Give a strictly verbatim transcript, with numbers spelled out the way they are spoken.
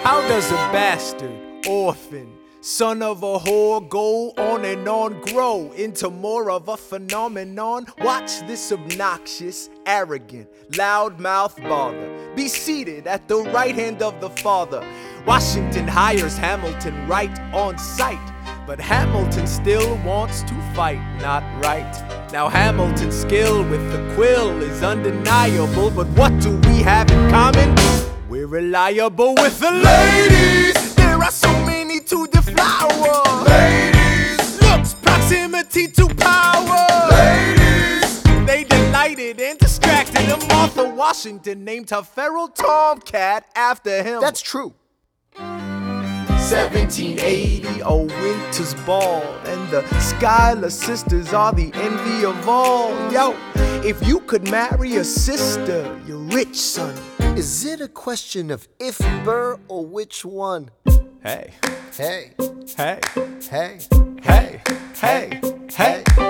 How does a bastard, orphan, son of a whore go on and on, grow into more of a phenomenon? Watch this obnoxious, arrogant, loudmouth bother be seated at the right hand of the Father. Washington hires Hamilton right on sight, but Hamilton still wants to fight, not right. Now Hamilton's skill with the quill is undeniable, but what do we have in common? We're reliable with the ladies. There are so many to deflower. Ladies. Looks, proximity to power. Ladies. They delighted and distracted, and Martha Washington named her feral tomcat after him. That's true. seventeen eighty, a winter's ball, and the Schuyler sisters are the envy of all. Yo, if you could marry a sister, you're rich, son. Is it a question of if Burr or which one? Hey, Hey, hey, hey, hey, hey, hey.